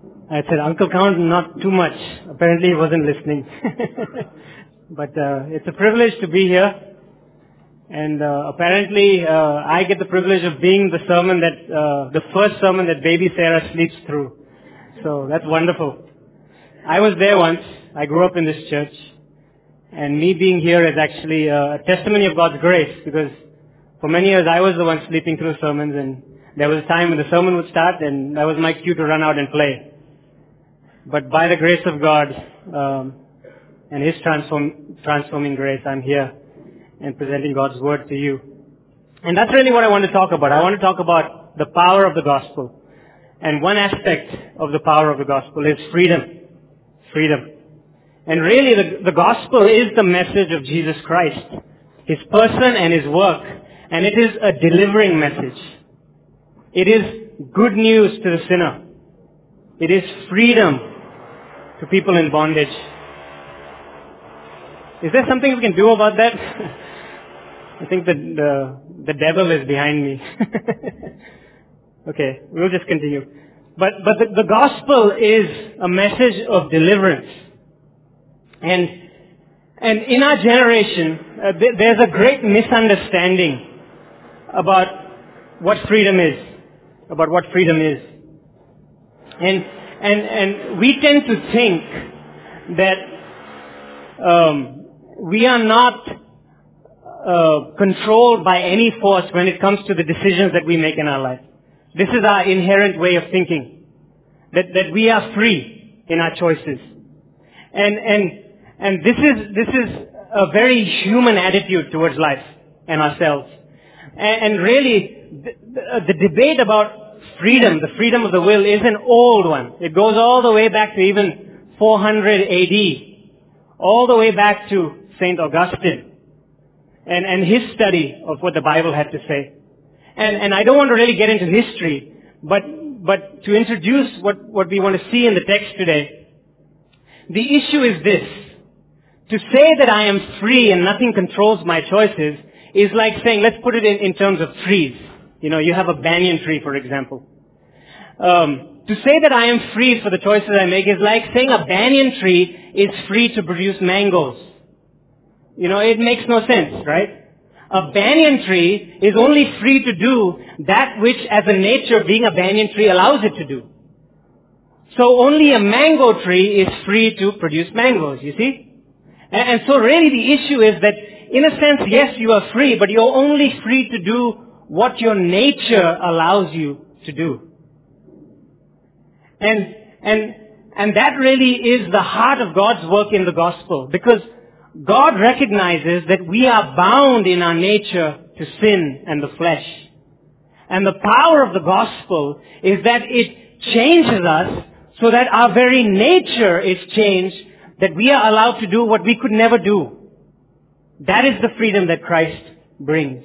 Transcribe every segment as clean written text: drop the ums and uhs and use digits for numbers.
I said, Uncle Count, not too much. Apparently he wasn't listening. But it's a privilege to be here. And apparently I get the privilege of being the first sermon that baby Sarah sleeps through. So that's wonderful. I was there once. I grew up in this church. And me being here is actually a testimony of God's grace, because for many years I was the one sleeping through sermons, and there was a time when the sermon would start and that was my cue to run out and play. But by the grace of God and His transforming grace, I'm here and presenting God's Word to you. And that's really what I want to talk about. I want to talk about the power of the gospel. And one aspect of the power of the gospel is freedom. Freedom. And really the gospel is the message of Jesus Christ, His person and His work. And it is a delivering message. It is good news to the sinner. It is freedom to people in bondage. Is there something we can do about that? I think the devil is behind me. Okay, we'll just continue. But the gospel is a message of deliverance. And in our generation, there's a great misunderstanding about what freedom is. And we tend to think that we are not controlled by any force when it comes to the decisions that we make in our life. This is our inherent way of thinking, that we are free in our choices. And this is a very human attitude towards life and ourselves. And really, the debate about freedom, the freedom of the will, is an old one. It goes all the way back to even 400 AD, all the way back to St. Augustine and his study of what the Bible had to say. And I don't want to really get into history, but to introduce what we want to see in the text today, the issue is this. To say that I am free and nothing controls my choices is like saying, let's put it in terms of trees. You know, you have a banyan tree, for example. To say that I am free for the choices I make is like saying a banyan tree is free to produce mangoes. You know, it makes no sense, right? A banyan tree is only free to do that which, as a nature, being a banyan tree allows it to do. So only a mango tree is free to produce mangoes, you see? And so really the issue is that, in a sense, yes, you are free, but you're only free to do what your nature allows you to do. And that really is the heart of God's work in the gospel, because God recognizes that we are bound in our nature to sin and the flesh. And the power of the gospel is that it changes us so that our very nature is changed, that we are allowed to do what we could never do. That is the freedom that Christ brings.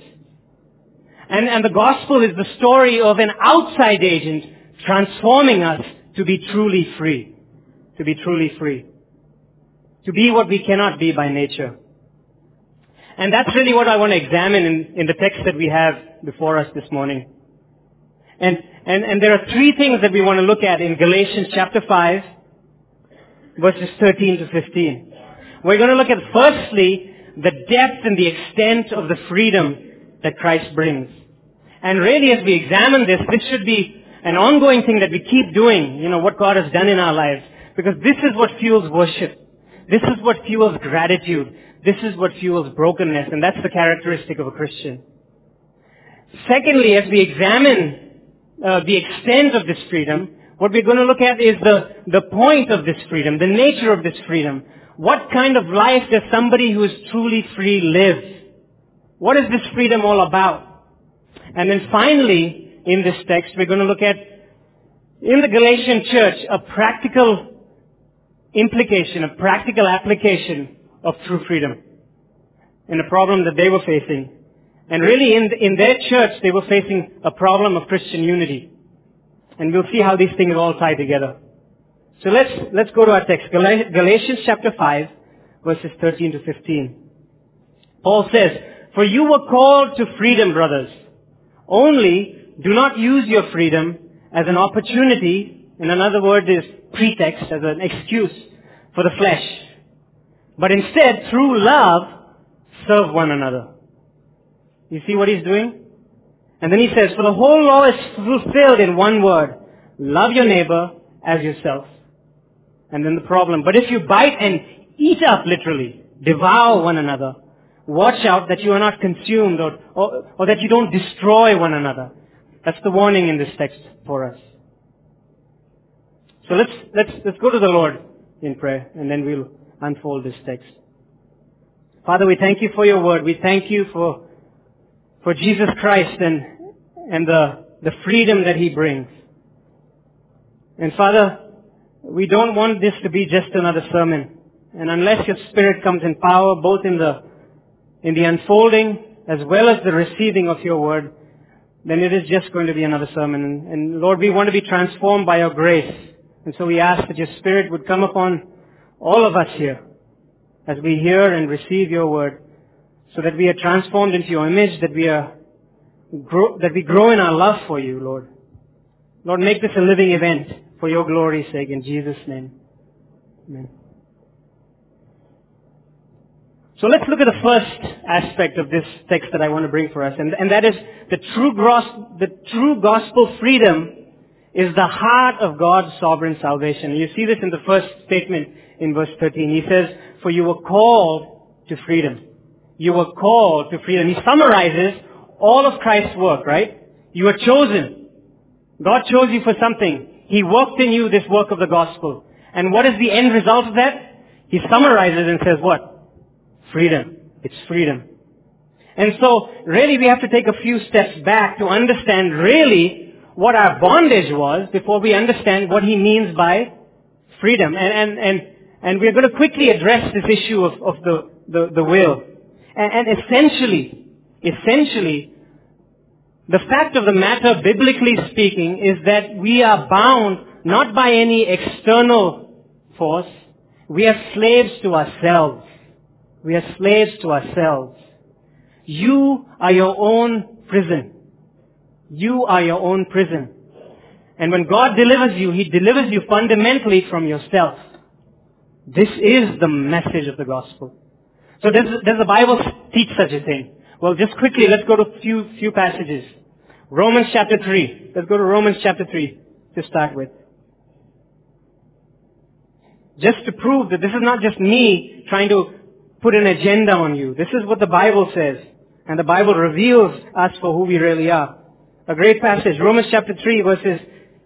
And the gospel is the story of an outside agent transforming us to be truly free. To be truly free. To be what we cannot be by nature. And that's really what I want to examine in the text that we have before us this morning. And there are three things that we want to look at in Galatians chapter 5, verses 13 to 15. We're going to look at, firstly, the depth and the extent of the freedom that Christ brings. And really, as we examine this should be an ongoing thing that we keep doing, you know, what God has done in our lives. Because this is what fuels worship. This is what fuels gratitude. This is what fuels brokenness. And that's the characteristic of a Christian. Secondly, as we examine the extent of this freedom, what we're going to look at is the point of this freedom, the nature of this freedom. What kind of life does somebody who is truly free live? What is this freedom all about? And then finally, in this text, we're going to look at, in the Galatian church, a practical implication, a practical application of true freedom in a problem that they were facing. And really, in their church, they were facing a problem of Christian unity. And we'll see how these things all tie together. So let's go to our text. Galatians chapter 5, verses 13 to 15. Paul says, "For you were called to freedom, brothers. Only do not use your freedom as an opportunity In another word is pretext, as an excuse for the flesh. But instead, through love, serve one another. You see what he's doing? And then he says, for the whole law is fulfilled in one word. Love your neighbor as yourself. And then the problem. But if you bite and eat up, literally, devour one another, watch out that you are not consumed or that you don't destroy one another. That's the warning in this text for us. So let's go to the Lord in prayer, and then we'll unfold this text. Father, we thank you for your word. We thank you for Jesus Christ and the freedom that he brings. And Father, we don't want this to be just another sermon. And unless your Spirit comes in power, both in the unfolding as well as the receiving of your word, then it is just going to be another sermon. And Lord, we want to be transformed by your grace. And so we ask that your Spirit would come upon all of us here as we hear and receive your word, so that we are transformed into your image, that we grow in our love for you, Lord. Lord, make this a living event for your glory's sake, in Jesus' name. Amen. So let's look at the first aspect of this text that I want to bring for us, and that is the true gospel freedom is the heart of God's sovereign salvation. You see this in the first statement in verse 13. He says, for you were called to freedom. You were called to freedom. He summarizes all of Christ's work, right? You were chosen. God chose you for something. He worked in you this work of the gospel. And what is the end result of that? He summarizes and says what? Freedom. It's freedom. And so, really we have to take a few steps back to understand really what our bondage was before we understand what he means by freedom. And we're going to quickly address this issue of the will. And essentially, the fact of the matter, biblically speaking, is that we are bound not by any external force. We are slaves to ourselves. We are slaves to ourselves. You are your own prison. You are your own prison. And when God delivers you, he delivers you fundamentally from yourself. This is the message of the gospel. So does the Bible teach such a thing? Well, just quickly, let's go to a few passages. Romans chapter 3. Let's go to Romans chapter 3 to start with. Just to prove that this is not just me trying to put an agenda on you. This is what the Bible says. And the Bible reveals us for who we really are. A great passage. Romans chapter 3 verses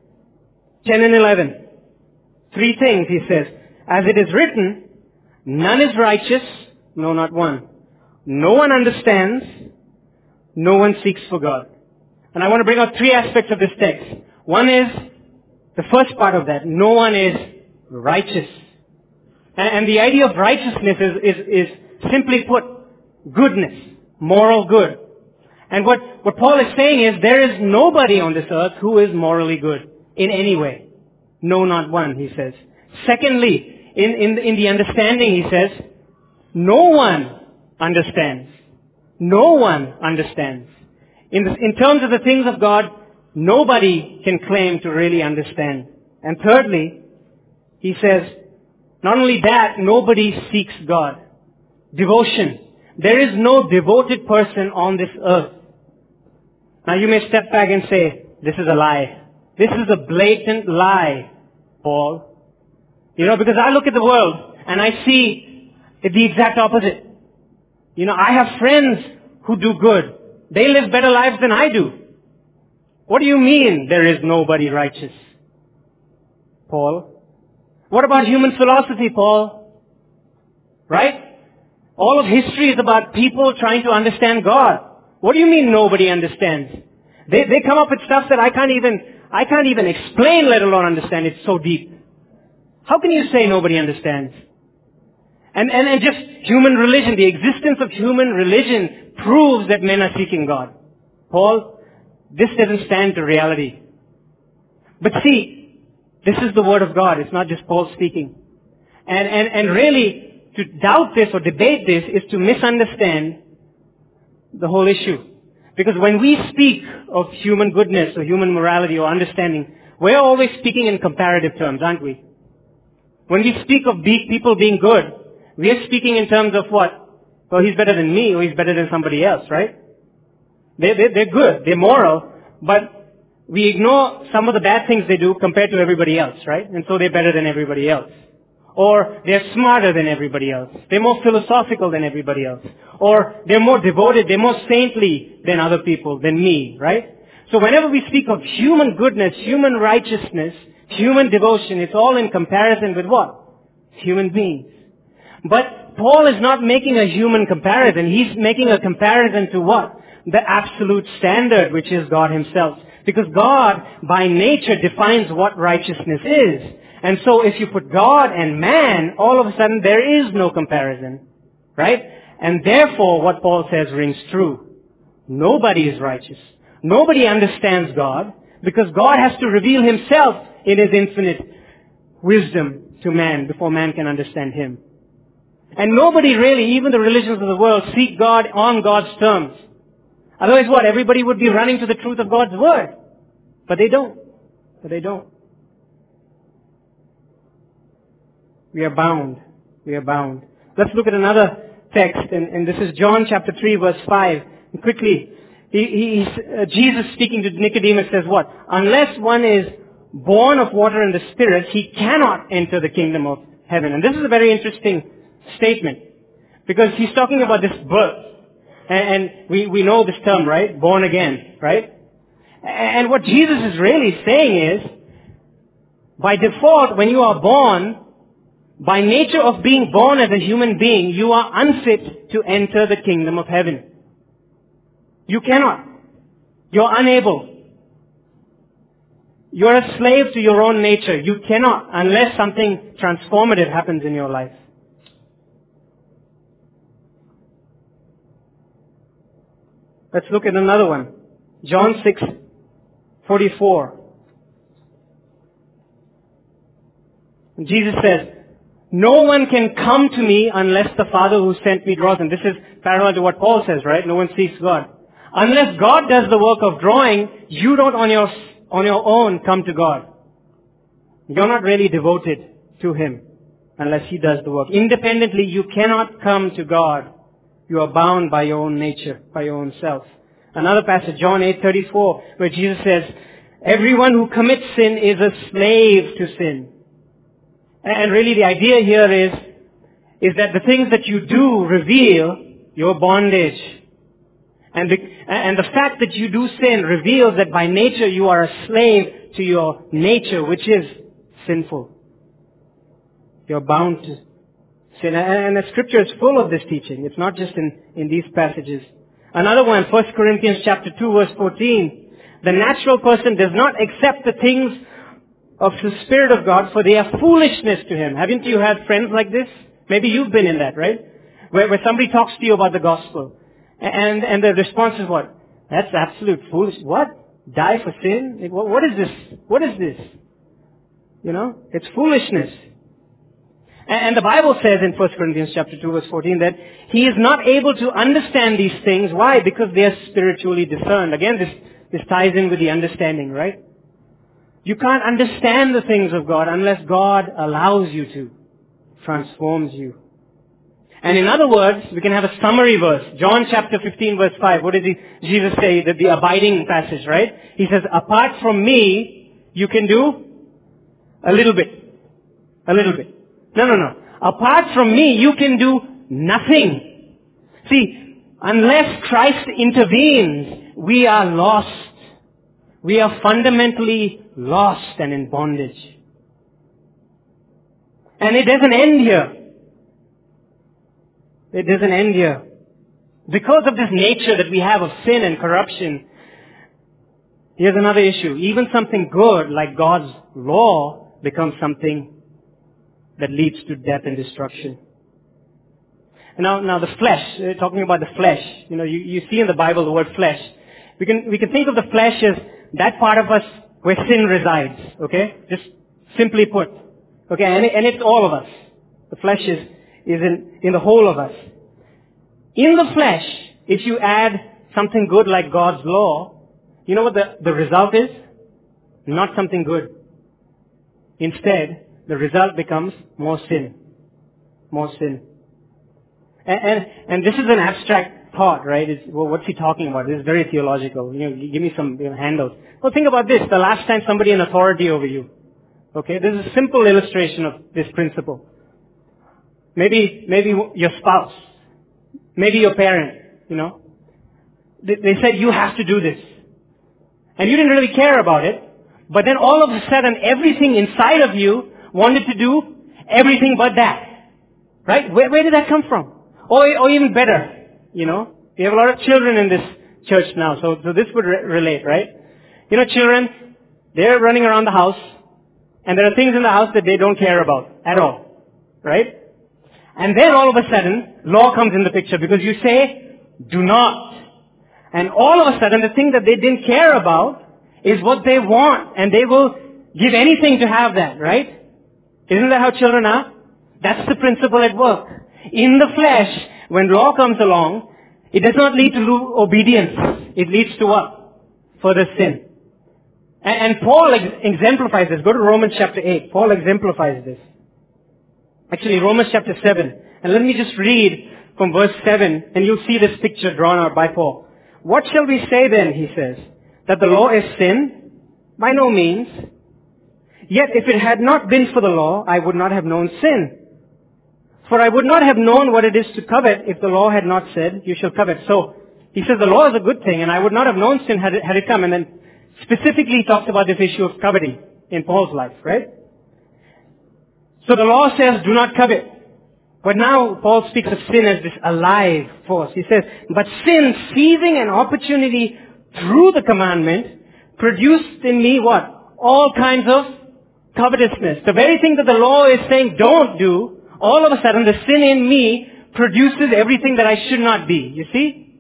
10 and 11. Three things he says. As it is written, none is righteous, no, not one. No one understands, no one seeks for God. And I want to bring out three aspects of this text. One is, the first part of that, no one is righteous. And the idea of righteousness is simply put, goodness, moral good. And what Paul is saying is, there is nobody on this earth who is morally good in any way. No, not one, he says. Secondly, in the understanding, he says, no one understands. No one understands. In terms of the things of God, nobody can claim to really understand. And thirdly, he says, not only that, nobody seeks God. Devotion. There is no devoted person on this earth. Now you may step back and say, this is a lie. This is a blatant lie, Paul. Because I look at the world and I see the exact opposite. I have friends who do good. They live better lives than I do. What do you mean there is nobody righteous, Paul? What about human philosophy, Paul? Right? All of history is about people trying to understand God. What do you mean nobody understands? They come up with stuff that I can't even explain, let alone understand. It's so deep. How can you say nobody understands? And just human religion, the existence of human religion proves that men are seeking God. Paul, this doesn't stand to reality. But see, this is the word of God. It's not just Paul speaking. And really, to doubt this or debate this is to misunderstand the whole issue. Because when we speak of human goodness or human morality or understanding, we're always speaking in comparative terms, aren't we? When we speak of people being good, we are speaking in terms of what? Well, he's better than me or he's better than somebody else, right? They're good, they're moral, but we ignore some of the bad things they do compared to everybody else, right? And so they're better than everybody else. Or they're smarter than everybody else. They're more philosophical than everybody else. Or they're more devoted, they're more saintly than other people, than me, right? So whenever we speak of human goodness, human righteousness, human devotion, it's all in comparison with what? Human beings. But Paul is not making a human comparison. He's making a comparison to what? The absolute standard, which is God Himself. Because God, by nature, defines what righteousness is. And so if you put God and man, all of a sudden there is no comparison. Right? And therefore, what Paul says rings true. Nobody is righteous. Nobody understands God, because God has to reveal Himself in His infinite wisdom to man before man can understand Him. And nobody really, even the religions of the world, seek God on God's terms. Otherwise what? Everybody would be running to the truth of God's Word. But they don't. We are bound. Let's look at another text, and this is John chapter 3 verse 5. And quickly, Jesus speaking to Nicodemus says what? Unless one is born of water and the Spirit, he cannot enter the kingdom of heaven. And this is a very interesting statement, because he's talking about this birth. And we know this term, right? Born again, right? And what Jesus is really saying is, by default, when you are born, by nature of being born as a human being, you are unfit to enter the kingdom of heaven. You cannot. You're unable. You're a slave to your own nature. You cannot, unless something transformative happens in your life. Let's look at another one. John 6:44. Jesus says, no one can come to me unless the Father who sent me draws him. This is parallel to what Paul says, right? No one seeks God. Unless God does the work of drawing, you don't on your own come to God. You're not really devoted to Him unless He does the work. Independently, you cannot come to God. You are bound by your own nature, by your own self. Another passage, John 8:34, where Jesus says, everyone who commits sin is a slave to sin. And really the idea here is that the things that you do reveal your bondage. And the fact that you do sin reveals that by nature you are a slave to your nature, which is sinful. You're bound to sin. And the Scripture is full of this teaching. It's not just in these passages. Another one, 1 Corinthians chapter 2 verse 14. The natural person does not accept the things of the Spirit of God, for they are foolishness to him. Haven't you had friends like this? Maybe you've been in that, right? Where somebody talks to you about the gospel. And the response is what? That's absolute foolish. What? Die for sin? What is this? What is this? You know, it's foolishness. And the Bible says in 1 Corinthians chapter 2 verse 14 that he is not able to understand these things. Why? Because they are spiritually discerned. Again, this ties in with the understanding, right? You can't understand the things of God unless God allows you to, transforms you. And in other words, we can have a summary verse. John chapter 15 verse 5. What did Jesus say? That the abiding passage, right? He says, apart from me, you can do a little bit. A little bit. No. Apart from me, you can do nothing. See, unless Christ intervenes, we are lost. We are fundamentally lost and in bondage. And it doesn't end here. It doesn't end here. Because of this nature that we have of sin and corruption, here's another issue. Even something good like God's law becomes something that leads to death and destruction. And now the flesh, talking about the flesh, you see in the Bible the word flesh. We can think of the flesh as that part of us where sin resides, okay? Just simply put. Okay, and it's all of us. The flesh is in the whole of us. In the flesh, if you add something good like God's law, you know what the result is? not something good. Instead, the result becomes more sin. More sin. And this is an abstract thought, right? What's he talking about? This is very theological. Give me some handles. Well, think about this. The last time somebody in authority over you. Okay, this is a simple illustration of this principle. Maybe your spouse. Maybe your parent, They said, you have to do this. And you didn't really care about it. But then all of a sudden, everything inside of you wanted to do everything but that. Right? Where did that come from? Or even better, we have a lot of children in this church now, so this would relate, right? Children, they're running around the house, and there are things in the house that they don't care about at all, right? And then all of a sudden, law comes in the picture because you say, do not. And all of a sudden, the thing that they didn't care about is what they want, and they will give anything to have that, right? Isn't that how children are? That's the principle at work. In the flesh, when law comes along, it does not lead to obedience. It leads to what? Further sin. And Paul exemplifies this. Go to Romans chapter 8. Paul exemplifies this. Actually, Romans chapter 7. And let me just read from verse 7, and you'll see this picture drawn out by Paul. What shall we say then, he says? That the law is sin? By no means. Yet if it had not been for the law, I would not have known sin. For I would not have known what it is to covet if the law had not said, you shall covet. So, he says the law is a good thing, and I would not have known sin had it come. And then specifically he talks about this issue of coveting in Paul's life, right? So the law says, do not covet. But now Paul speaks of sin as this alive force. He says, but sin, seizing an opportunity through the commandment, produced in me what? All kinds of covetousness. The very thing that the law is saying don't do, all of a sudden the sin in me produces everything that I should not be. You see?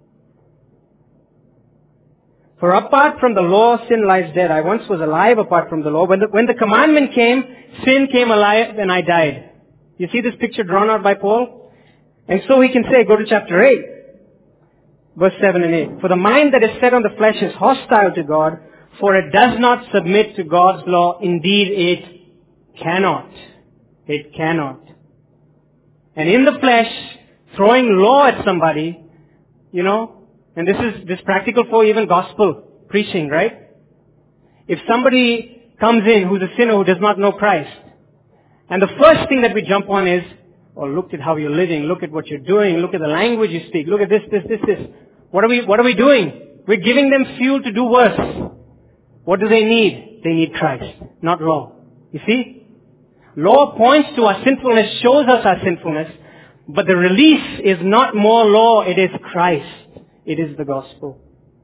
For apart from the law, sin lies dead. I once was alive apart from the law. When the commandment came, sin came alive and I died. You see this picture drawn out by Paul? And so he can say, go to chapter 8, verse 7 and 8. For the mind that is set on the flesh is hostile to God, for it does not submit to God's law. Indeed, it cannot. It cannot. And in the flesh, throwing law at somebody, and this is practical for even gospel preaching, right? If somebody comes in who's a sinner who does not know Christ, and the first thing that we jump on is, oh, look at how you're living, look at what you're doing, look at the language you speak, look at this. What are we doing? We're giving them fuel to do worse. What do they need? They need Christ, not law. You see? Law points to our sinfulness, shows us our sinfulness, but the release is not more law, it is Christ. It is the gospel.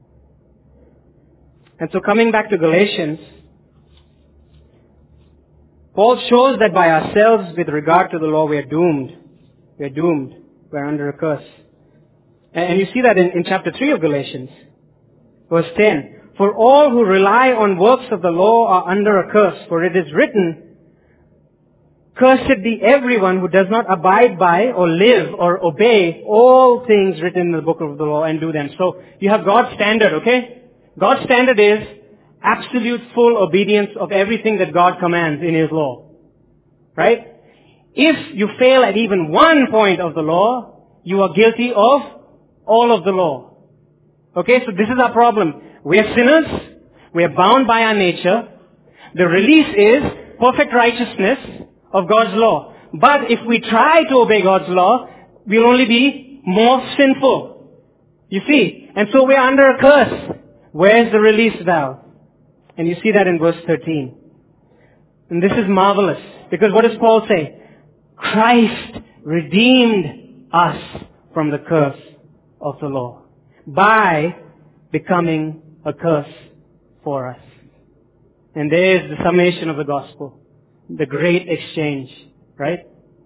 And so coming back to Galatians, Paul shows that by ourselves with regard to the law we are doomed. We are doomed. We are under a curse. And you see that in chapter 3 of Galatians, verse 10. For all who rely on works of the law are under a curse, for it is written, cursed be everyone who does not abide by or live or obey all things written in the book of the law and do them. So you have God's standard, okay? God's standard is absolute full obedience of everything that God commands in His law. Right? If you fail at even one point of the law, you are guilty of all of the law. Okay, so this is our problem. We are sinners. We are bound by our nature. The release is perfect righteousness of God's law. But if we try to obey God's law, we'll only be more sinful. You see? And so we are under a curse. Where's the release valve? And you see that in verse 13. And this is marvelous. Because what does Paul say? Christ redeemed us from the curse of the law by becoming a curse for us. And there's the summation of the gospel. The great exchange, right?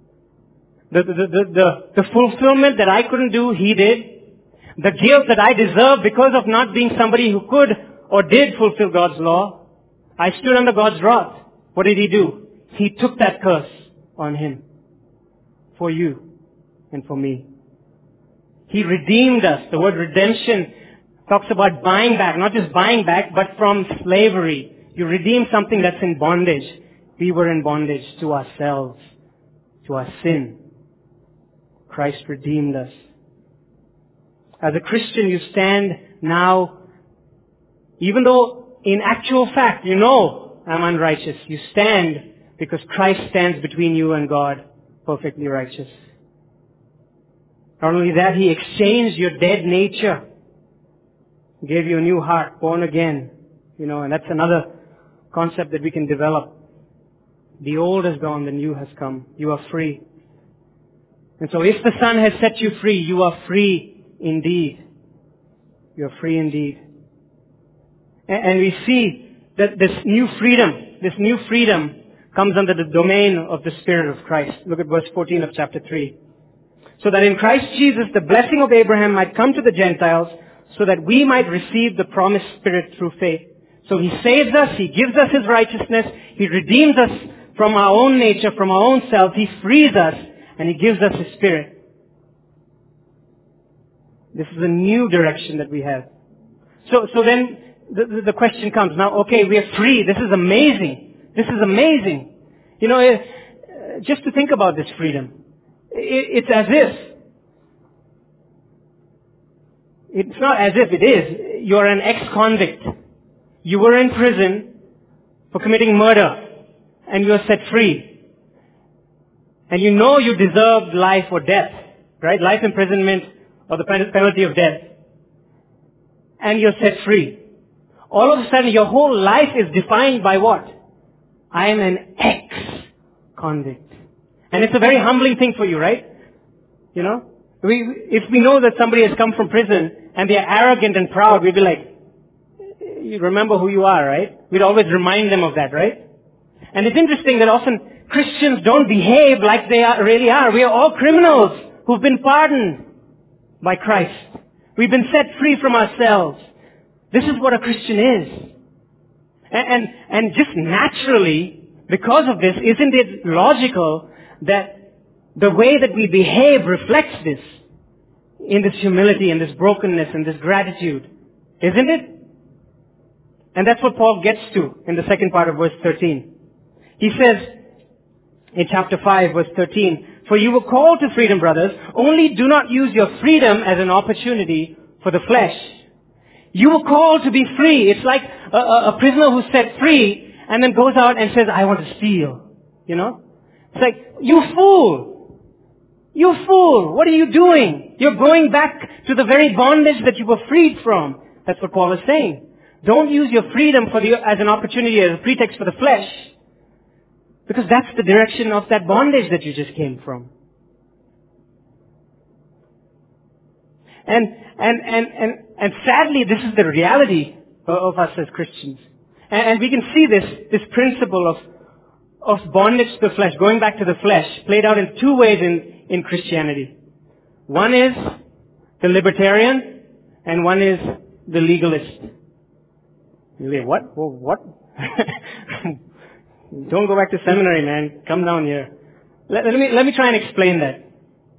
The fulfillment that I couldn't do, He did. The guilt that I deserved because of not being somebody who could or did fulfill God's law, I stood under God's wrath. What did He do? He took that curse on Him. For you and for me. He redeemed us. The word redemption talks about buying back, not just buying back, but from slavery. You redeemed something that's in bondage. We were in bondage to ourselves, to our sin. Christ redeemed us. As a Christian, you stand now, even though in actual fact you know I'm unrighteous, you stand because Christ stands between you and God, perfectly righteous. Not only that, He exchanged your dead nature, gave you a new heart, born again. And that's another concept that we can develop. The old has gone, the new has come. You are free. And so if the Son has set you free, you are free indeed. You are free indeed. And we see that this new freedom comes under the domain of the Spirit of Christ. Look at verse 14 of chapter 3. So that in Christ Jesus the blessing of Abraham might come to the Gentiles, so that we might receive the promised Spirit through faith. So He saves us, He gives us His righteousness, He redeems us from our own nature, from our own self, He frees us, and He gives us His Spirit. This is a new direction that we have. So then the question comes, now okay, we are free, this is amazing. This is amazing. Just to think about this freedom. It's as if, it's not as if it is, you're an ex-convict. You were in prison for committing murder, and you are set free. And you know you deserved life or death, right? Life imprisonment or the penalty of death. And you're set free. All of a sudden your whole life is defined by what? I am an ex-convict. And it's a very humbling thing for you, right? If we know that somebody has come from prison and they are arrogant and proud, we'd be like, you remember who you are, right? We'd always remind them of that, right? And it's interesting that often Christians don't behave like they really are. We are all criminals who've been pardoned by Christ. We've been set free from ourselves. This is what a Christian is. And just naturally, because of this, isn't it logical that the way that we behave reflects this in this humility and this brokenness and this gratitude? Isn't it? And that's what Paul gets to in the second part of verse 13. He says in chapter 5, verse 13, for you were called to freedom, brothers, only do not use your freedom as an opportunity for the flesh. You were called to be free. It's like a prisoner who's set free and then goes out and says, I want to steal. It's like, you fool! You fool! What are you doing? You're going back to the very bondage that you were freed from. That's what Paul is saying. Don't use your freedom as an opportunity, as a pretext for the flesh. Because that's the direction of that bondage that you just came from. And sadly, this is the reality of us as Christians. And we can see this principle of bondage to the flesh, going back to the flesh, played out in two ways in Christianity. One is the libertarian, and one is the legalist. You're like, what? Whoa, what? Don't go back to seminary, man. Come down here. Let me try and explain that.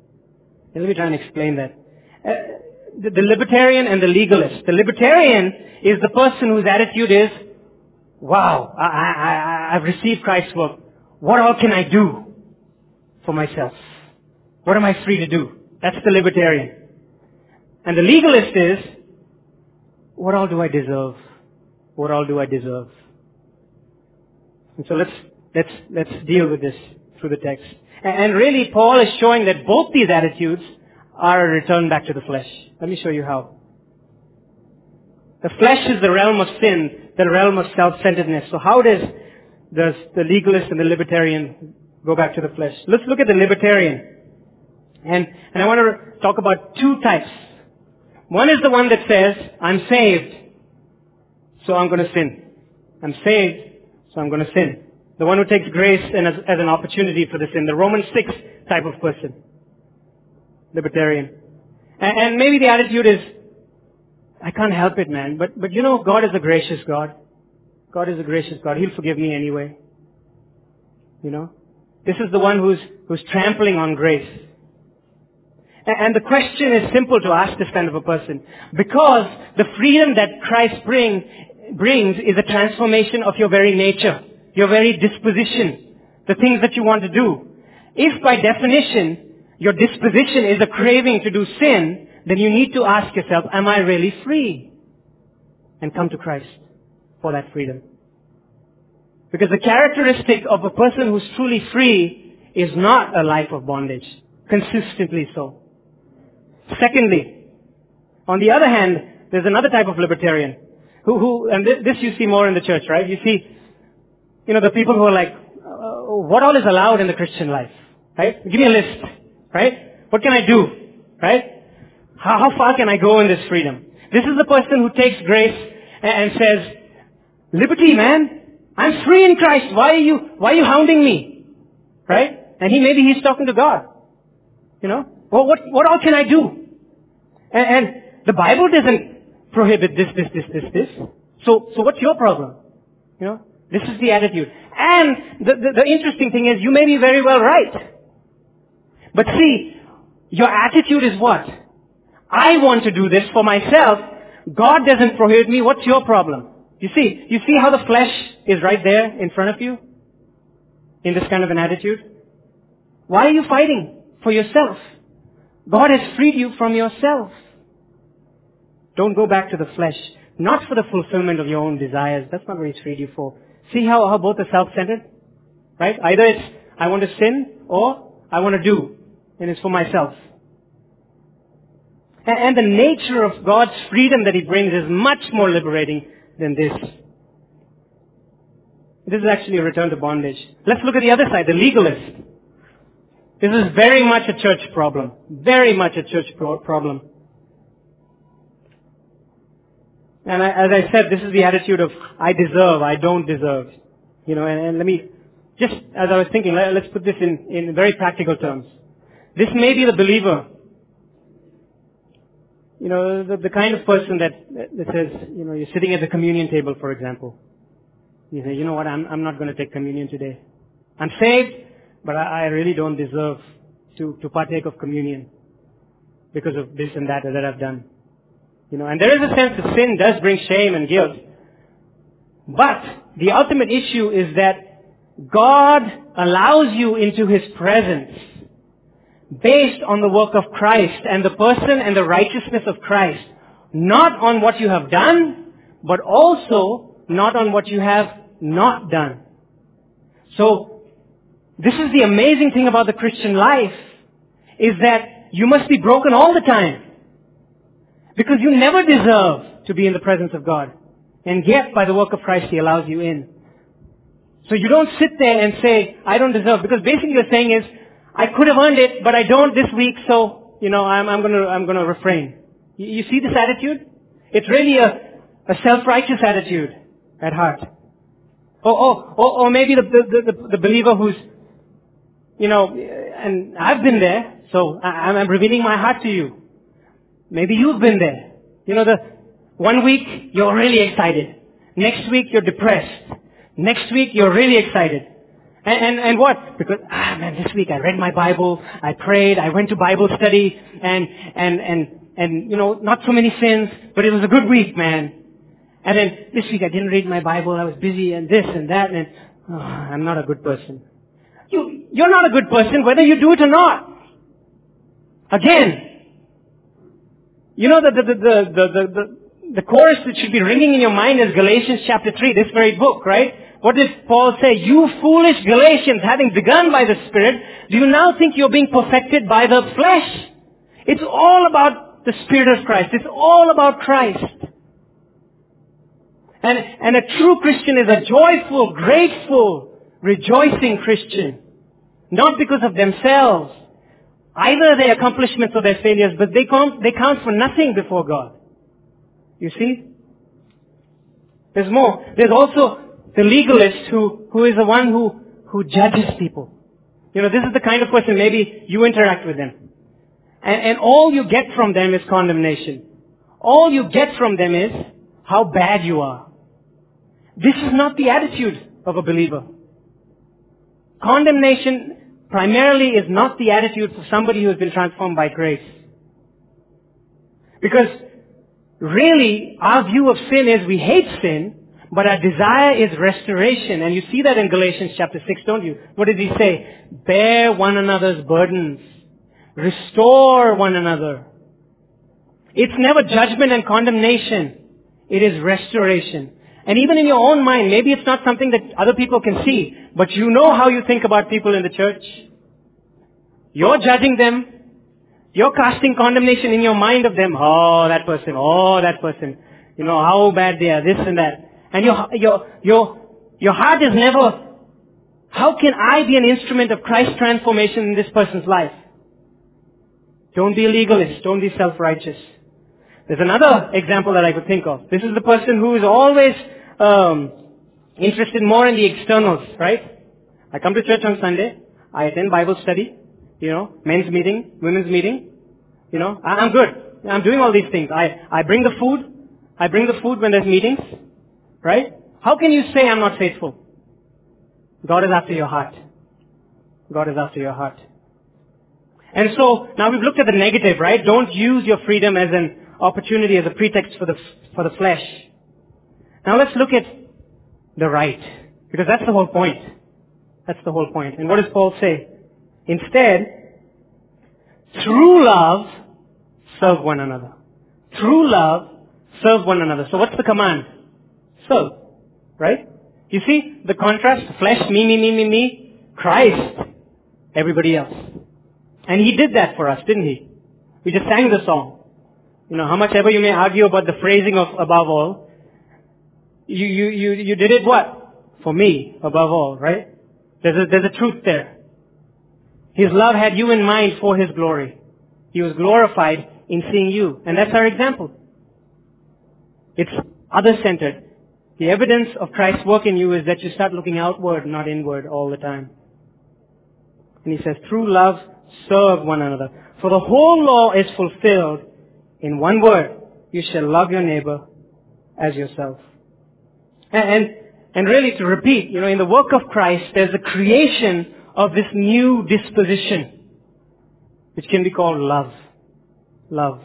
The libertarian and the legalist. The libertarian is the person whose attitude is, wow, I've received Christ's work. What all can I do for myself? What am I free to do? That's the libertarian. And the legalist is, what all do I deserve? What all do I deserve? And so let's deal with this through the text. And really, Paul is showing that both these attitudes are a return back to the flesh. Let me show you how. The flesh is the realm of sin, the realm of self-centeredness. So how does the legalist and the libertarian go back to the flesh? Let's look at the libertarian. And I want to talk about two types. One is the one that says, I'm saved, so I'm going to sin. I'm saved, so I'm going to sin. The one who takes grace as an opportunity for the sin. The Romans 6 type of person. Libertarian. And maybe the attitude is, I can't help it, man. But God is a gracious God. God is a gracious God. He'll forgive me anyway. This is the one who's trampling on grace. And the question is simple to ask this kind of a person. Because the freedom that Christ brings brings is a transformation of your very nature, your very disposition, the things that you want to do. If by definition your disposition is a craving to do sin, then you need to ask yourself, am I really free? And come to Christ for that freedom. Because the characteristic of a person who's truly free is not a life of bondage, consistently so. Secondly, on the other hand, there's another type of libertarian and this you see more in the church, right? You see, the people who are like, what all is allowed in the Christian life, right? Give me a list, right? What can I do, right? How far can I go in this freedom? This is the person who takes grace and says, liberty, man. I'm free in Christ. Why are you hounding me? Right? And maybe he's talking to God. Well, what all can I do? And the Bible doesn't prohibit this. So what's your problem? This is the attitude. And the interesting thing is, you may be very well right. But see, your attitude is what? I want to do this for myself. God doesn't prohibit me. What's your problem? You see how the flesh is right there in front of you? In this kind of an attitude? Why are you fighting for yourself? God has freed you from yourself. Don't go back to the flesh. Not for the fulfillment of your own desires. That's not what He's freed you for. See how both are self-centered? Right? Either it's, I want to sin, or I want to do. And it's for myself. And the nature of God's freedom that He brings is much more liberating than this. This is actually a return to bondage. Let's look at the other side, the legalist. This is very much a church problem. Very much a church problem. And as I said, this is the attitude of, I deserve, I don't deserve. And let me, just as I was thinking, let's put this in very practical terms. This may be the believer. The kind of person that says, you're sitting at the communion table, for example. You say, you know what, I'm not going to take communion today. I'm saved, but I really don't deserve to partake of communion because of this and that I've done. And there is a sense that sin does bring shame and guilt. But the ultimate issue is that God allows you into His presence based on the work of Christ and the person and the righteousness of Christ. Not on what you have done, but also not on what you have not done. So, this is the amazing thing about the Christian life, is that you must be broken all the time. Because you never deserve to be in the presence of God. And yet, by the work of Christ, He allows you in. So you don't sit there and say, I don't deserve. Because basically you're saying is, I could have earned it, but I don't this week, so, I'm gonna refrain. You see this attitude? It's really a self-righteous attitude at heart. Or maybe the believer who's, and I've been there, so I'm revealing my heart to you. Maybe you've been there. The 1 week, you're really excited. Next week, you're depressed. Next week, you're really excited. And what? Because, this week I read my Bible, I prayed, I went to Bible study, and not so many sins, but it was a good week, man. And then this week I didn't read my Bible, I was busy and this and that, and I'm not a good person. You're not a good person whether you do it or not. Again, the chorus that should be ringing in your mind is Galatians chapter 3, this very book, right? What did Paul say? You foolish Galatians, having begun by the Spirit, do you now think you're being perfected by the flesh? It's all about the Spirit of Christ. It's all about Christ. And a true Christian is a joyful, grateful, rejoicing Christian. Not because of themselves, either their accomplishments or their failures, but they count for nothing before God. You see? There's more. There's also the legalist who is the one who judges people. This is the kind of person, maybe you interact with them. And all you get from them is condemnation. All you get from them is how bad you are. This is not the attitude of a believer. Condemnation primarily is not the attitude for somebody who has been transformed by grace. Because really, our view of sin is we hate sin, But our desire is restoration. And you see that in Galatians chapter 6, don't you? What does he say? Bear one another's burdens. Restore one another. It's never judgment and condemnation. It is restoration. And even in your own mind, maybe it's not something that other people can see, but you know how you think about people in the church. You're judging them. You're casting condemnation in your mind of them. Oh, that person. Oh, that person. You know, how bad they are, this and that. And your heart is never, how can I be an instrument of Christ's transformation in this person's life? Don't be a legalist. Don't be self-righteous. There's another example that I could think of. This is the person who is always interested more in the externals, right? I come to church on Sunday. I attend Bible study. You know, men's meeting, women's meeting. You know, I'm good. I'm doing all these things. I bring the food. I bring the food when there's meetings. Right? How can you say I'm not faithful? God is after your heart. God is after your heart. And so, now we've looked at the negative, right? Don't use your freedom as an opportunity, as a pretext for the flesh. Now let's look at the right. Because that's the whole point. That's the whole point. And what does Paul say? Instead, through love, serve one another. Through love, serve one another. So what's the command? Serve. Right? You see the contrast? Flesh, me. Christ, everybody else. And He did that for us, didn't He? We just sang the song. You know, how much ever you may argue about the phrasing of above all, you did it what? For me, above all, right? There's a truth there. His love had you in mind for His glory. He was glorified in seeing you. And that's our example. It's other-centered. The evidence of Christ's work in you is that you start looking outward, not inward all the time. And He says, through love, serve one another. For the whole law is fulfilled in one word. You shall love your neighbor as yourself. And really to repeat, you know, in the work of Christ, there's a creation of this new disposition, which can be called love. Love.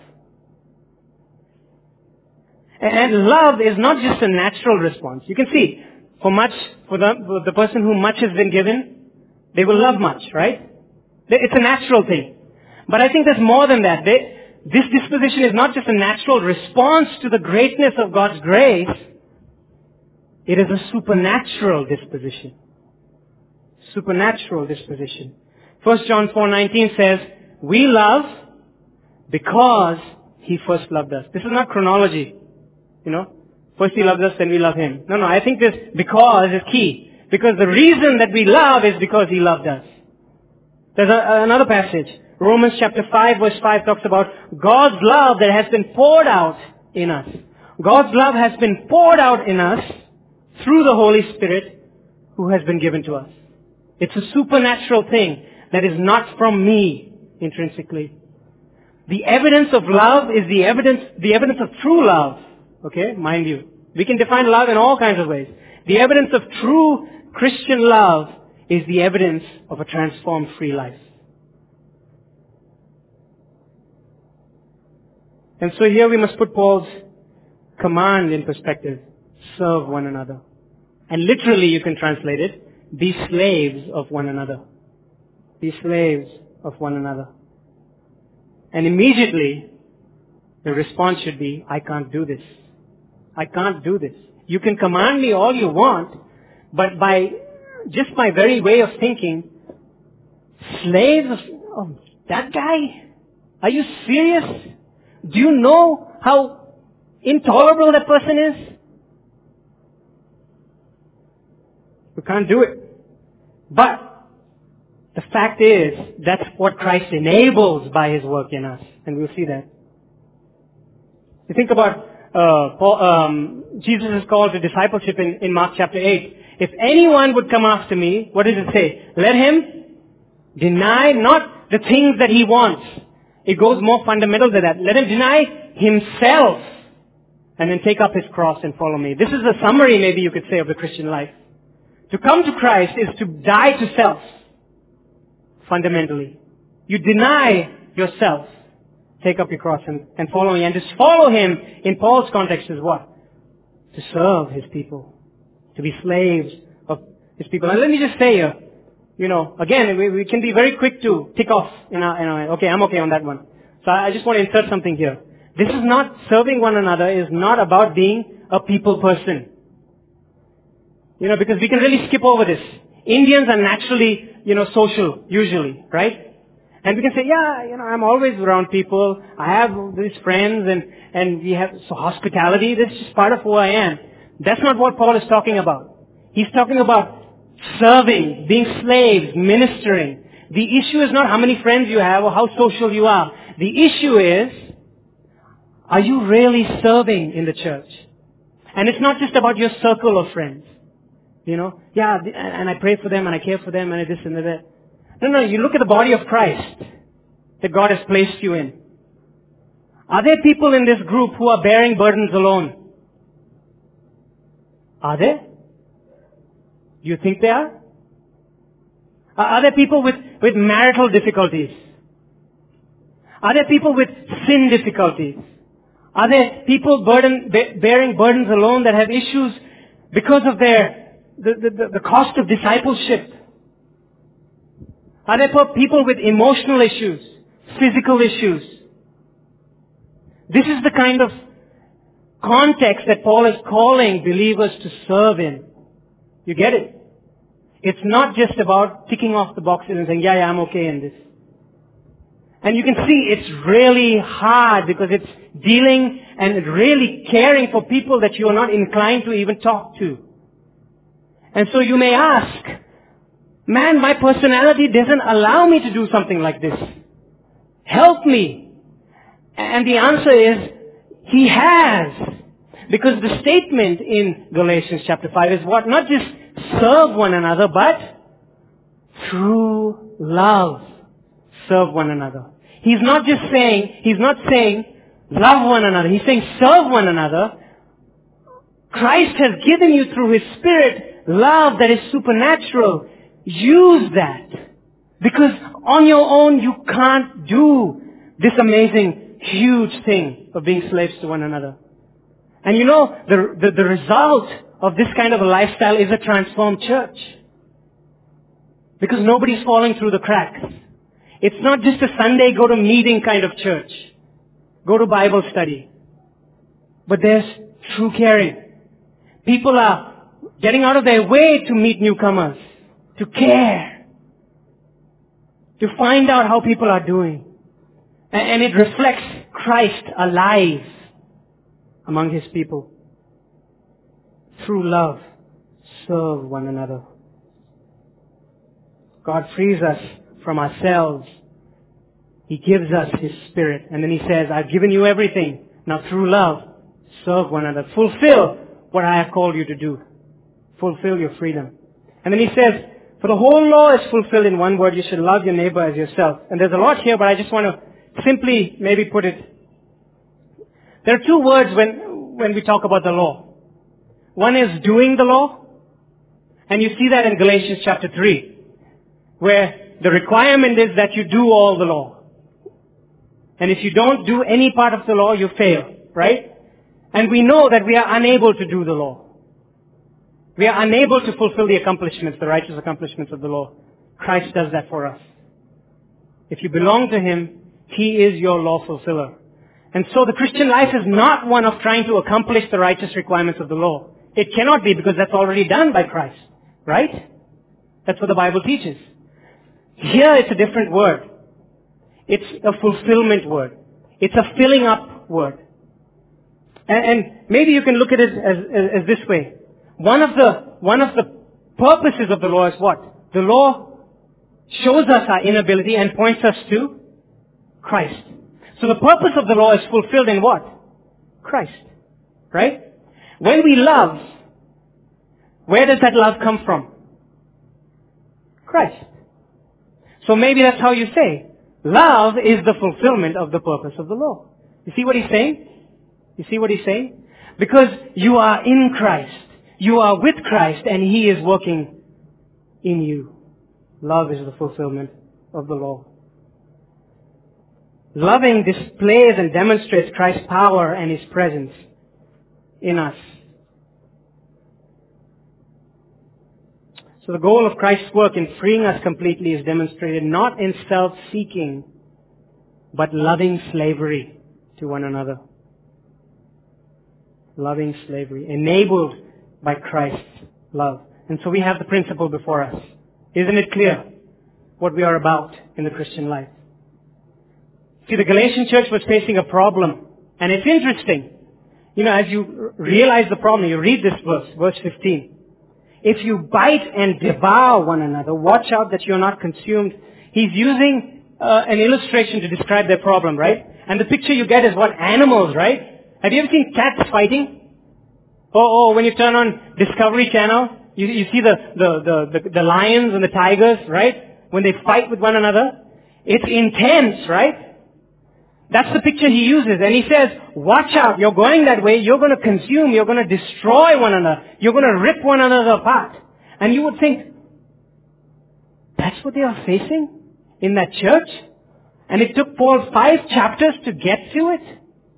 And love is not just a natural response. You can see, for the person who much has been given, they will love much, right? It's a natural thing. But I think there's more than that. This disposition is not just a natural response to the greatness of God's grace. It is a supernatural disposition. Supernatural disposition. 1 John 4:19 says, we love because He first loved us. This is not chronology. You know, first He loved us, then we love Him. No, I think this because is key. Because the reason that we love is because He loved us. There's another passage. Romans chapter 5 verse 5 talks about God's love that has been poured out in us. God's love has been poured out in us through the Holy Spirit who has been given to us. It's a supernatural thing that is not from me intrinsically. The evidence of love is the evidence of true love. Okay, mind you. We can define love in all kinds of ways. The evidence of true Christian love is the evidence of a transformed free life. And so here we must put Paul's command in perspective. Serve one another. And literally you can translate it, be slaves of one another. Be slaves of one another. And immediately the response should be, I can't do this. I can't do this. You can command me all you want, but by just my very way of thinking, slaves of that guy? Are you serious? Do you know how intolerable that person is? We can't do it. But the fact is, that's what Christ enables by His work in us. And we'll see that. You think about Jesus is called to discipleship in Mark chapter 8. If anyone would come after me, what does it say? Let him deny not the things that he wants. It goes more fundamental than that. Let him deny himself and then take up his cross and follow me. This is a summary, maybe you could say, of the Christian life. To come to Christ is to die to self, fundamentally. You deny yourself, take up your cross and follow me. And to follow Him in Paul's context is what? to serve His people, to be slaves of His people. And let me just say here, again, we can be very quick to tick off okay, I'm okay on that one. So I just want to insert something here. This is not, serving one another is not about being a people person. Because we can really skip over this. Indians are naturally, social, usually, right? And we can say, I'm always around people. I have these friends and we have, so hospitality, this is just part of who I am. That's not what Paul is talking about. He's talking about serving, being slaves, ministering. The issue is not how many friends you have or how social you are. The issue is, are you really serving in the church? And it's not just about your circle of friends. And I pray for them and I care for them and this and that. No, you look at the body of Christ that God has placed you in. Are there people in this group who are bearing burdens alone? Are there? Do you think they are? Are there people with marital difficulties? Are there people with sin difficulties? Are there people bearing burdens alone that have issues because of the cost of discipleship? Are there people with emotional issues, physical issues? This is the kind of context that Paul is calling believers to serve in. You get it? It's not just about ticking off the boxes and saying, I'm okay in this. And you can see it's really hard because it's dealing and really caring for people that you are not inclined to even talk to. And so you may ask, man, my personality doesn't allow me to do something like this. Help me. And the answer is, He has. Because the statement in Galatians chapter 5 is what? Not just serve one another, but through love serve one another. He's not saying love one another. He's saying serve one another. Christ has given you through His Spirit love that is supernatural. Use that. Because on your own you can't do this amazing, huge thing of being slaves to one another. And the result of this kind of a lifestyle is a transformed church. Because nobody's falling through the cracks. It's not just a Sunday go to meeting kind of church. Go to Bible study. But there's true caring. People are getting out of their way to meet newcomers, to care, to find out how people are doing. And it reflects Christ alive among His people. Through love, serve one another. God frees us from ourselves. He gives us His Spirit. And then He says, I've given you everything. Now through love, serve one another. Fulfill what I have called you to do. Fulfill your freedom. And then He says, for the whole law is fulfilled in one word, you should love your neighbor as yourself. And there's a lot here, but I just want to simply maybe put it. There are two words when we talk about the law. One is doing the law. And you see that in Galatians chapter 3, where the requirement is that you do all the law. And if you don't do any part of the law, you fail, right? And we know that we are unable to do the law. We are unable to fulfill the accomplishments, the righteous accomplishments of the law. Christ does that for us. If you belong to Him, He is your law fulfiller. And so the Christian life is not one of trying to accomplish the righteous requirements of the law. It cannot be, because that's already done by Christ, right? That's what the Bible teaches. Here it's a different word. It's a fulfillment word. It's a filling up word. And maybe you can look at it as this way. One of the purposes of the law is what? The law shows us our inability and points us to Christ. So the purpose of the law is fulfilled in what? Christ. Right? When we love, where does that love come from? Christ. So maybe that's how you say, love is the fulfillment of the purpose of the law. You see what he's saying? You see what he's saying? Because you are in Christ. You are with Christ and He is working in you. Love is the fulfillment of the law. Loving displays and demonstrates Christ's power and His presence in us. So the goal of Christ's work in freeing us completely is demonstrated not in self-seeking, but loving slavery to one another. Loving slavery, enabled by Christ's love. And so we have the principle before us. Isn't it clear what we are about in the Christian life? See, the Galatian church was facing a problem. And it's interesting. As you realize the problem, you read this verse 15. If you bite and devour one another, watch out that you're not consumed. He's using an illustration to describe their problem, right? And the picture you get is what? Animals, right? Have you ever seen cats fighting? Or when you turn on Discovery Channel, you see the lions and the tigers, right? When they fight with one another. It's intense, right? That's the picture he uses. And he says, watch out, you're going that way, you're going to consume, you're going to destroy one another, you're going to rip one another apart. And you would think, that's what they are facing in that church? And it took Paul 5 chapters to get to it?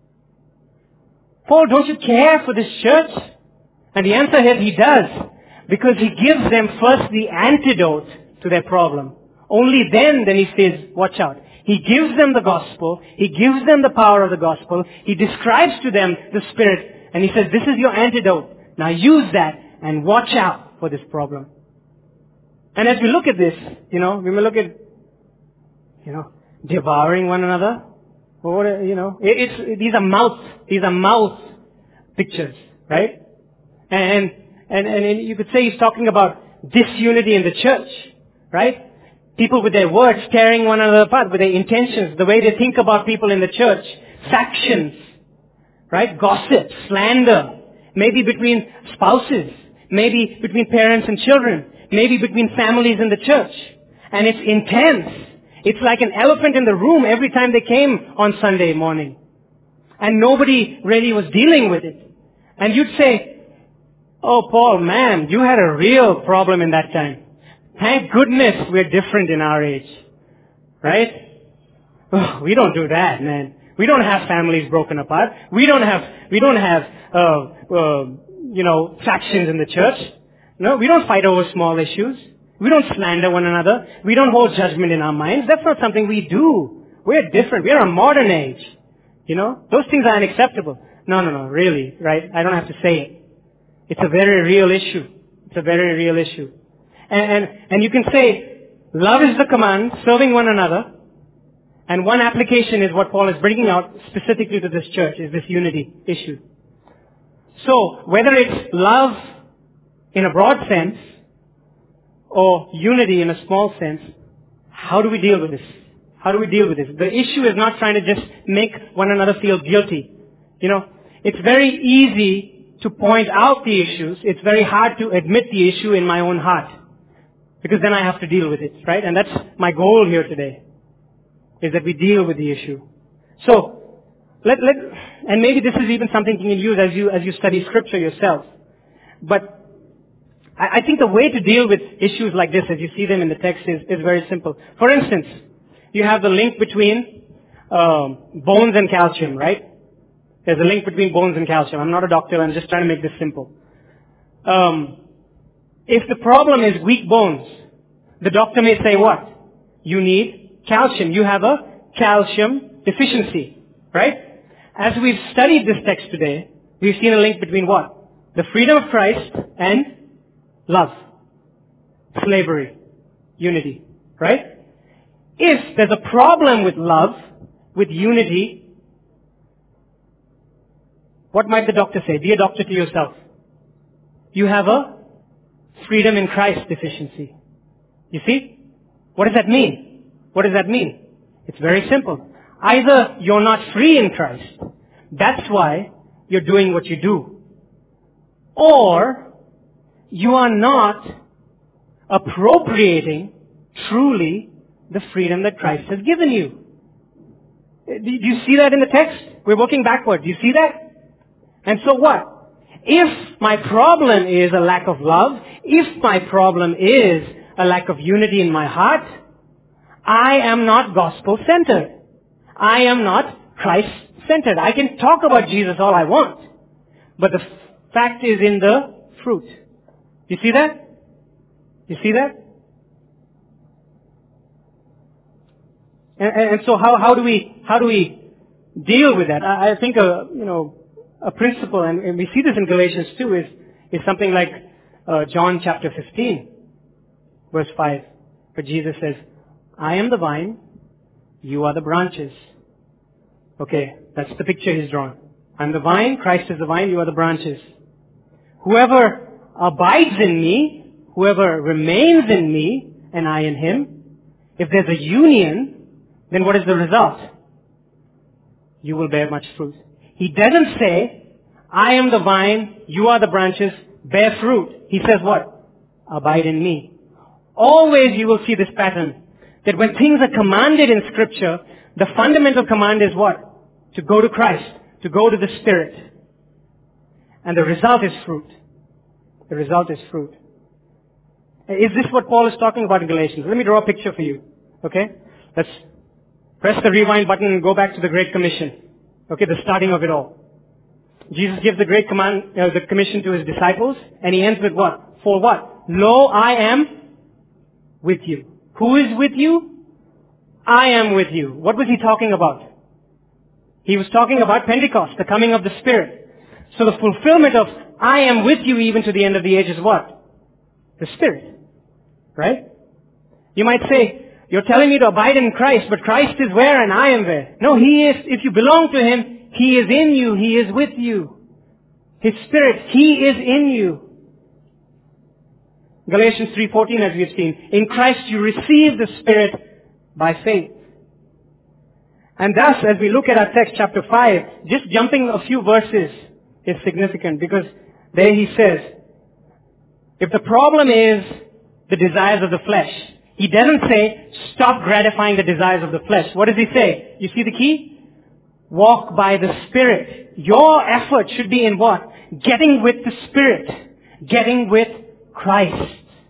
Paul, don't you care for this church? And the answer is he does. Because he gives them first the antidote to their problem. Only then he says, watch out. He gives them the gospel. He gives them the power of the gospel. He describes to them the Spirit. And he says, this is your antidote. Now use that and watch out for this problem. And as we look at this, we may look at, devouring one another. Or, these are mouth pictures, right? And you could say he's talking about disunity in the church, right? People with their words tearing one another apart, with their intentions, the way they think about people in the church, factions, right? Gossip, slander, maybe between spouses, maybe between parents and children, maybe between families in the church. And it's intense. It's like an elephant in the room every time they came on Sunday morning. And nobody really was dealing with it. And you'd say, oh, Paul, man, you had a real problem in that time. Thank goodness we're different in our age. Right? Oh, we don't do that, man. We don't have families broken apart. We don't have factions in the church. No, we don't fight over small issues. We don't slander one another. We don't hold judgment in our minds. That's not something we do. We're different. We're a modern age. Those things are unacceptable. No, really, right? I don't have to say it. It's a very real issue. It's a very real issue. And you can say, love is the command, serving one another. And one application is what Paul is bringing out specifically to this church, is this unity issue. So, whether it's love in a broad sense, or unity in a small sense, how do we deal with this? How do we deal with this? The issue is not trying to just make one another feel guilty. It's very easy to point out the issues. It's very hard to admit the issue in my own heart. Because then I have to deal with it, right? And that's my goal here today, is that we deal with the issue. So, and maybe this is even something you can use as you study Scripture yourself. But I think the way to deal with issues like this, as you see them in the text, is very simple. For instance, you have the link between bones and calcium, right? There's a link between bones and calcium. I'm not a doctor, I'm just trying to make this simple. If the problem is weak bones, the doctor may say what? You need calcium. You have a calcium deficiency, right? As we've studied this text today, we've seen a link between what? The freedom of Christ and love, slavery, unity, right? If there's a problem with love, with unity, what might the doctor say? Dear doctor, to yourself, you have a freedom in Christ deficiency. You see? What does that mean? What does that mean? It's very simple. Either you're not free in Christ, that's why you're doing what you do, or you are not appropriating truly the freedom that Christ has given you. Do you see that in the text? We're working backward. Do you see that? And so what? If my problem is a lack of love, if my problem is a lack of unity in my heart, I am not gospel-centered. I am not Christ-centered. I can talk about Jesus all I want, but the fact is in the fruit. You see that? You see that? And so how do we deal with that? I think a principle, and we see this in Galatians 2, is something like John chapter 15, verse 5, where Jesus says, I am the vine, you are the branches. Okay, that's the picture he's drawn. I'm the vine, Christ is the vine, you are the branches. Whoever abides in me, whoever remains in me, and I in him, if there's a union, then what is the result? You will bear much fruit. He doesn't say, I am the vine, you are the branches, bear fruit. He says what? Abide in me. Always you will see this pattern, that when things are commanded in Scripture, the fundamental command is what? To go to Christ, to go to the Spirit. And the result is fruit. The result is fruit. Is this what Paul is talking about in Galatians? Let me draw a picture for you. Okay? Let's press the rewind button and go back to the Great Commission. Okay, the starting of it all. Jesus gives the Great the Commission to His disciples, and He ends with what? For what? Lo, I am with you. Who is with you? I am with you. What was He talking about? He was talking about Pentecost, the coming of the Spirit. So the fulfillment of I am with you even to the end of the age is what? The Spirit. Right? You might say, you're telling me to abide in Christ, but Christ is where and I am where? No, He is, if you belong to Him, He is in you, He is with you. His Spirit, He is in you. Galatians 3:14, as we have seen, in Christ you receive the Spirit by faith. And thus, as we look at our text, chapter 5, just jumping a few verses is significant, because there he says, if the problem is the desires of the flesh, he doesn't say, stop gratifying the desires of the flesh. What does he say? You see the key? Walk by the Spirit. Your effort should be in what? Getting with the Spirit. Getting with Christ.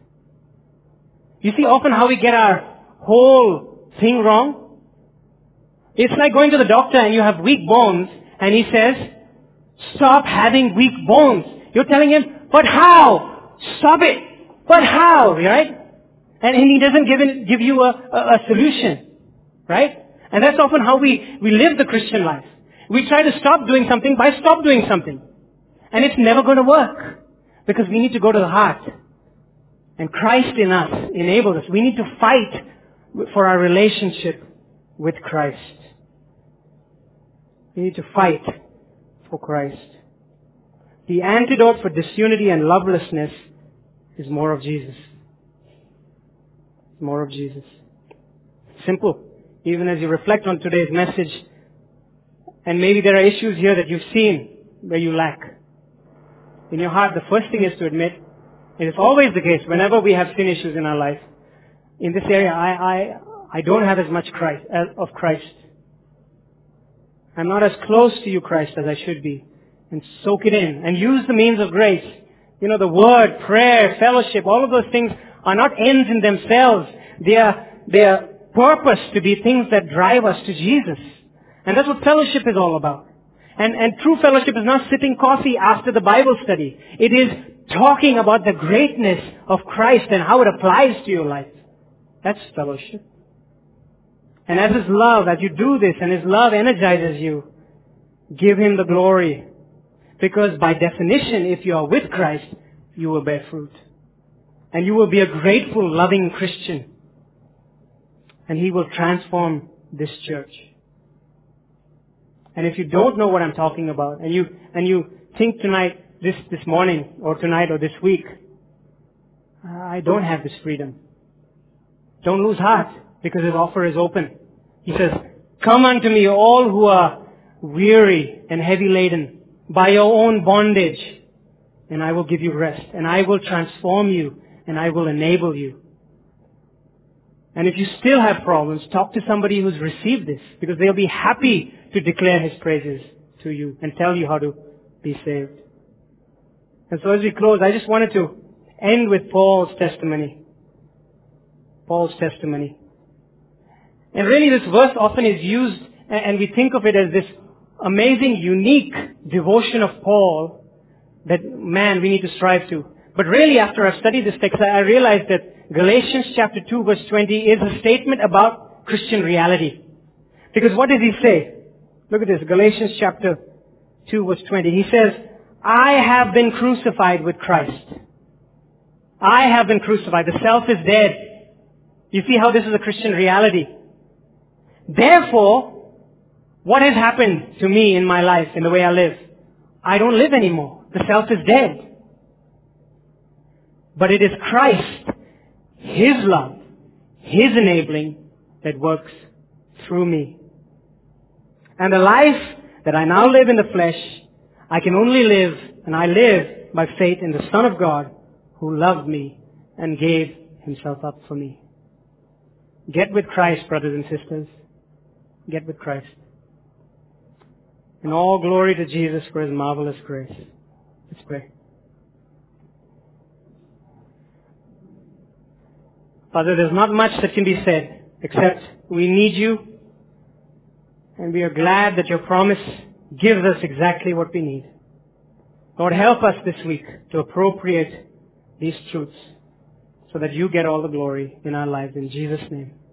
You see often how we get our whole thing wrong? It's like going to the doctor and you have weak bones, and he says, stop having weak bones. You're telling him, but how? Stop it. But how? Right? And he doesn't give you a solution. Right? And that's often how we live the Christian life. We try to stop doing something by stop doing something. And it's never going to work. Because we need to go to the heart. And Christ in us enables us. We need to fight for our relationship with Christ. We need to fight for Christ. The antidote for disunity and lovelessness is more of Jesus. More of Jesus. Simple. Even as you reflect on today's message, and maybe there are issues here that you've seen where you lack. In your heart, the first thing is to admit, it is always the case whenever we have sin issues in our life. In this area, I don't have as much of Christ. I'm not as close to you, Christ, as I should be. And soak it in. And use the means of grace. You know, the word, prayer, fellowship, all of those things are not ends in themselves. They are purpose to be things that drive us to Jesus. And that's what fellowship is all about. And true fellowship is not sipping coffee after the Bible study. It is talking about the greatness of Christ and how it applies to your life. That's fellowship. And as His love, as you do this and His love energizes you, give Him the glory. Because by definition, if you are with Christ, you will bear fruit. And you will be a grateful, loving Christian. And He will transform this church. And if you don't know what I'm talking about, and you think tonight, this morning, or tonight, or this week, I don't have this freedom. Don't lose heart, because His offer is open. He says, come unto me, all who are weary and heavy laden by your own bondage, and I will give you rest, and I will transform you, and I will enable you. And if you still have problems, talk to somebody who's received this, because they'll be happy to declare His praises to you and tell you how to be saved. And so as we close, I just wanted to end with Paul's testimony. Paul's testimony. And really this verse often is used, and we think of it as this amazing, unique devotion of Paul that, man, we need to strive to. But really, after I've studied this text, I realized that Galatians chapter 2 verse 20 is a statement about Christian reality. Because what does he say? Look at this, Galatians chapter 2 verse 20. He says, I have been crucified with Christ. I have been crucified. The self is dead. You see how this is a Christian reality. Therefore, what has happened to me in my life, in the way I live? I don't live anymore. The self is dead. But it is Christ, His love, His enabling that works through me. And the life that I now live in the flesh, I can only live, and I live by faith in the Son of God who loved me and gave Himself up for me. Get with Christ, brothers and sisters. Get with Christ. And all glory to Jesus for His marvelous grace. Let's pray. Father, there's not much that can be said except we need You, and we are glad that Your promise gives us exactly what we need. Lord, help us this week to appropriate these truths so that You get all the glory in our lives. In Jesus' name.